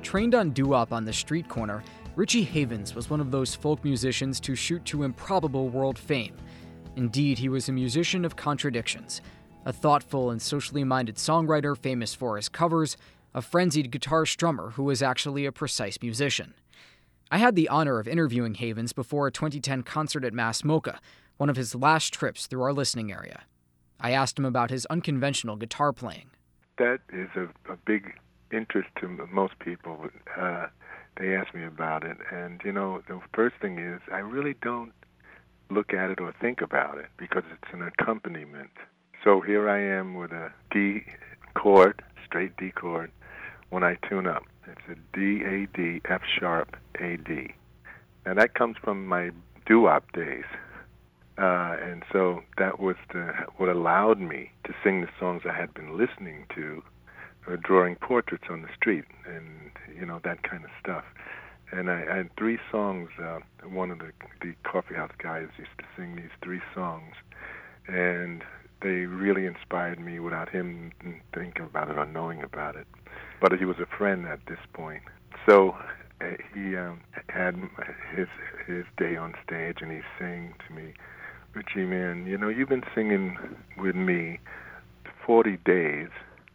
Trained on doo-wop on the street corner, Richie Havens was one of those folk musicians to shoot to improbable world fame. Indeed, he was a musician of contradictions, a thoughtful and socially minded songwriter famous for his covers, a frenzied guitar strummer who was actually a precise musician. I had the honor of interviewing Havens before a 2010 concert at Mass MoCA, one of his last trips through our listening area. I asked him about his unconventional guitar playing. That is a big interest to most people. They ask me about it, and the first thing is I really don't look at it or think about it because it's an accompaniment. So here I am with a D chord, straight D chord, when I tune up. It's a D, A, D, F sharp, A, D. And that comes from my doo-wop days. And so that was what allowed me to sing the songs I had been listening to, drawing portraits on the street, and that kind of stuff. And I had 3 songs. One of the coffee house guys used to sing these 3 songs, and they really inspired me without him thinking about it or knowing about it. But he was a friend at this point. So he had his day on stage, and he's saying to me, "Richie, man, you've been singing with me 40 days."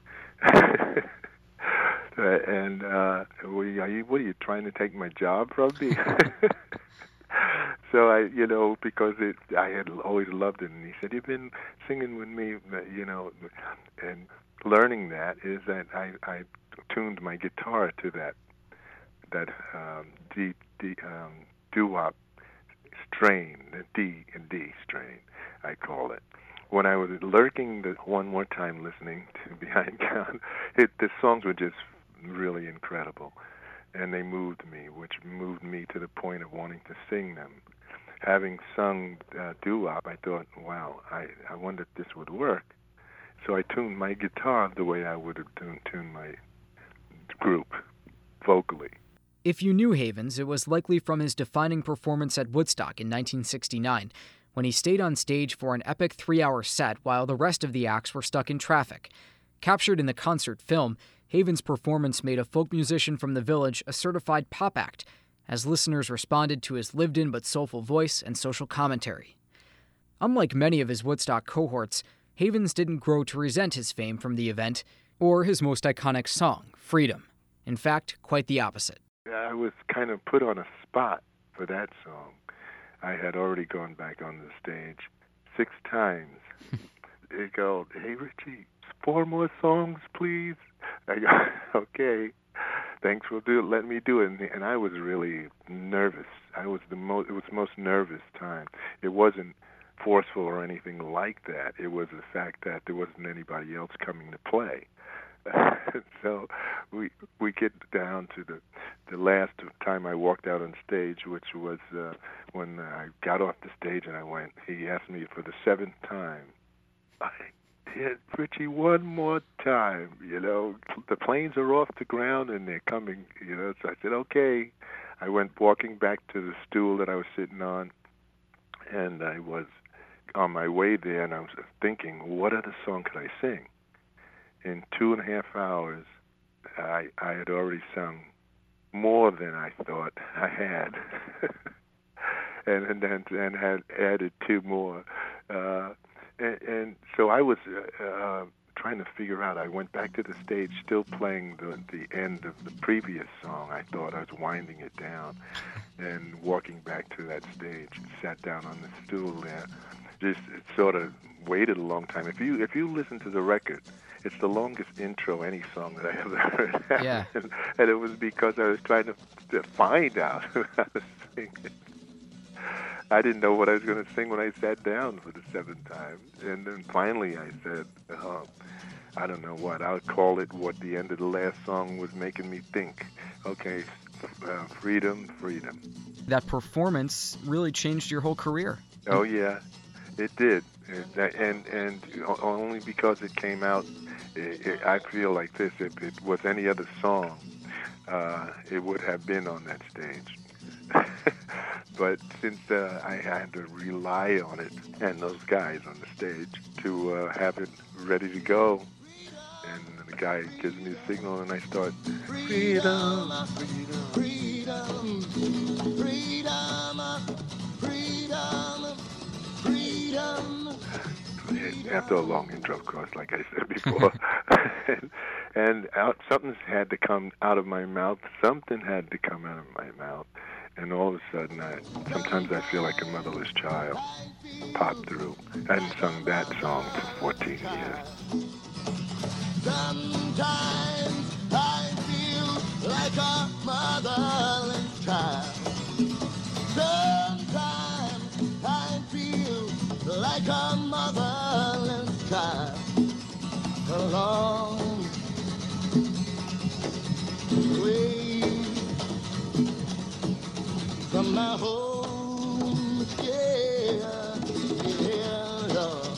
And what are you trying to take my job from me? So because I had always loved it, and he said, "You've been singing with me, and learning that is that I tuned my guitar to that doo-wop strain, the D and D strain, I call it. When I was lurking one more time listening to Behind Count, the songs were just really incredible, and they moved me, which moved me to the point of wanting to sing them. Having sung doo-wop, I thought, wow, I wonder if this would work. So I tuned my guitar the way I would have tuned my group, vocally. If you knew Havens, it was likely from his defining performance at Woodstock in 1969, when he stayed on stage for an epic 3-hour set while the rest of the acts were stuck in traffic. Captured in the concert film, Havens' performance made a folk musician from the village a certified pop act, as listeners responded to his lived-in but soulful voice and social commentary. Unlike many of his Woodstock cohorts, Havens didn't grow to resent his fame from the event, or his most iconic song, Freedom. In fact, quite the opposite. I was kind of put on a spot for that song. I had already gone back on the stage 6 times. They go, "Hey, Richie, 4 more songs, please." I go, "Okay, thanks for letting me do it." And I was really nervous. It was the most nervous time. It wasn't forceful or anything like that. It was the fact that there wasn't anybody else coming to play. So we get down to the last time I walked out on stage, which was when I got off the stage and he asked me for the 7th time. I did, "Richie, one more time, the planes are off the ground and they're coming, So I said, "Okay." I went walking back to the stool that I was sitting on, and I was on my way there, and I was thinking, what other song could I sing? In 2.5 hours, I had already sung more than I thought I had, and had added 2 more, and so I was trying to figure out. I went back to the stage, still playing the end of the previous song. I thought I was winding it down, and walking back to that stage, sat down on the stool there. Just sort of waited a long time. If you listen to the record, it's the longest intro any song that I ever heard. Yeah. And it was because I was trying to find out how to sing it. I didn't know what I was going to sing when I sat down for the 7th time. And then finally I said, I don't know what. I'll call it what the end of the last song was making me think. Okay, freedom, freedom. That performance really changed your whole career. Oh, yeah. It did, and only because it came out. I feel like this. If it was any other song, it would have been on that stage. But since I had to rely on it and those guys on the stage to have it ready to go, and the guy gives me the signal, and I start, freedom, freedom, freedom, freedom, freedom. After a long intro, of course, like I said before, something had to come out of my mouth. Something had to come out of my mouth, and all of a sudden, sometimes I feel like a motherless child popped through. I hadn't sung that song for 14 years. Sometimes I feel like a motherless child. Sometimes I feel like a motherless child. Along way from my home, yeah, Lord.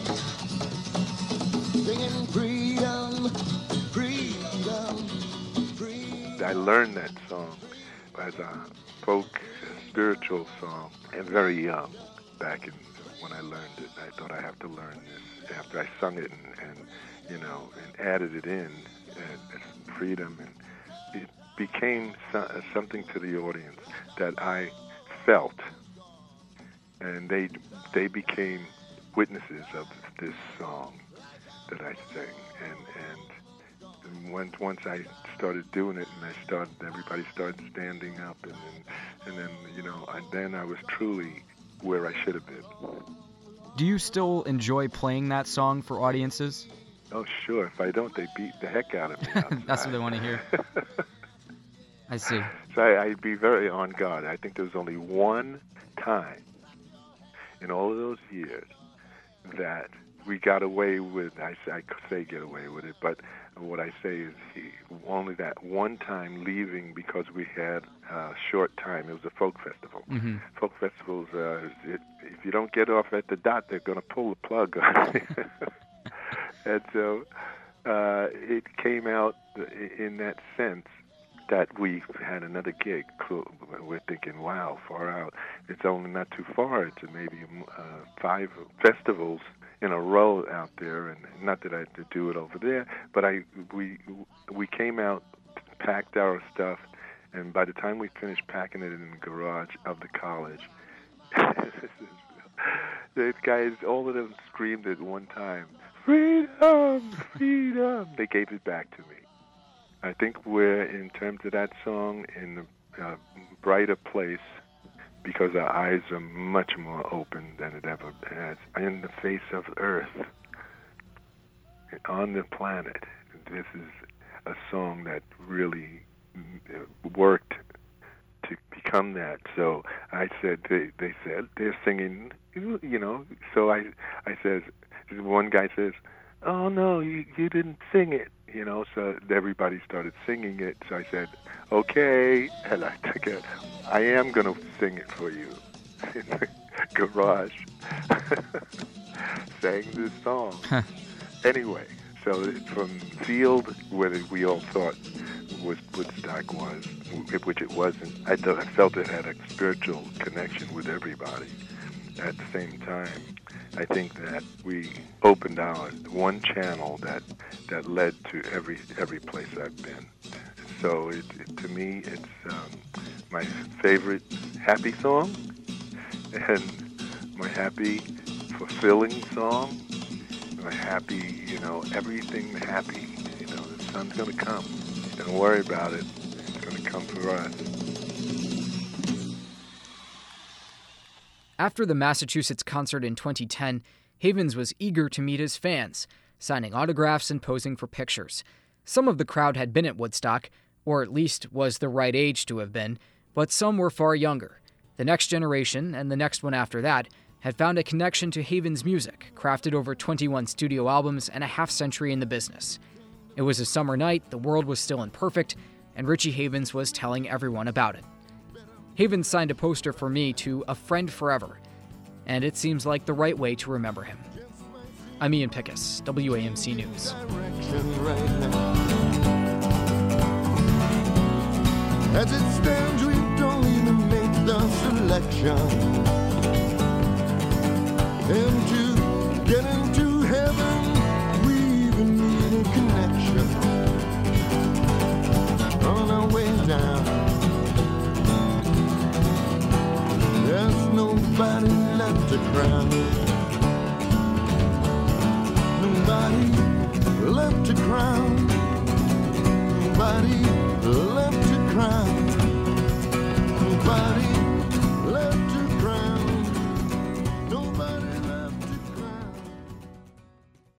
Singing freedom, freedom, freedom. I learned that song as a folk spiritual song, and very young, back when I learned it. I thought I have to learn this after I sung it and added it in as freedom, and it became something to the audience that I felt, and they became witnesses of this song that I sang, and once I started doing it, and everybody started standing up, and then I was truly where I should have been. Do you still enjoy playing that song for audiences? Oh, sure. If I don't, they beat the heck out of me outside. That's what they want to hear. I see. So I'd be very on guard. I think there was only one time in all of those years that we got away with, I could say get away with it, but what I say is only that one time leaving because we had a short time. It was a folk festival. Mm-hmm. Folk festivals, if you don't get off at the dot, they're going to pull the plug on you. And so it came out in that sense that we had another gig. We're thinking, wow, far out. It's only not too far. It's maybe 5 festivals in a row out there, and not that I had to do it over there, but we came out, packed our stuff, and by the time we finished packing it in the garage of the college, the guys, all of them screamed at one time, freedom, freedom. They gave it back to me. I think we're, in terms of that song, in a brighter place because our eyes are much more open than it ever has. In the face of Earth, on the planet, this is a song that really worked to become that. So I said, they said, they're singing, so I says, one guy says, oh no, you didn't sing it, so everybody started singing it. So I said, okay, and I took it. I am going to sing it for you in the garage. Sang this song. Anyway, so from Field, where we all thought Woodstock was, which it wasn't, I felt it had a spiritual connection with everybody. At the same time, I think that we opened our one channel that led to every place I've been. So to me, it's my favorite happy song, and my happy, fulfilling song, my happy, everything happy. The sun's going to come. Don't worry about it. It's going to come for us. After the Massachusetts concert in 2010, Havens was eager to meet his fans, signing autographs and posing for pictures. Some of the crowd had been at Woodstock, or at least was the right age to have been, but some were far younger. The next generation, and the next one after that, had found a connection to Havens' music, crafted over 21 studio albums and a half-century in the business. It was a summer night, the world was still imperfect, and Richie Havens was telling everyone about it. Havens signed a poster for me to A Friend Forever, and it seems like the right way to remember him. I'm Ian Pickus, WAMC News. As it stands, we don't even make the selection. And to get into heaven, we even need a connection. left to cry. Nobody left to cry. Nobody left to cry. Nobody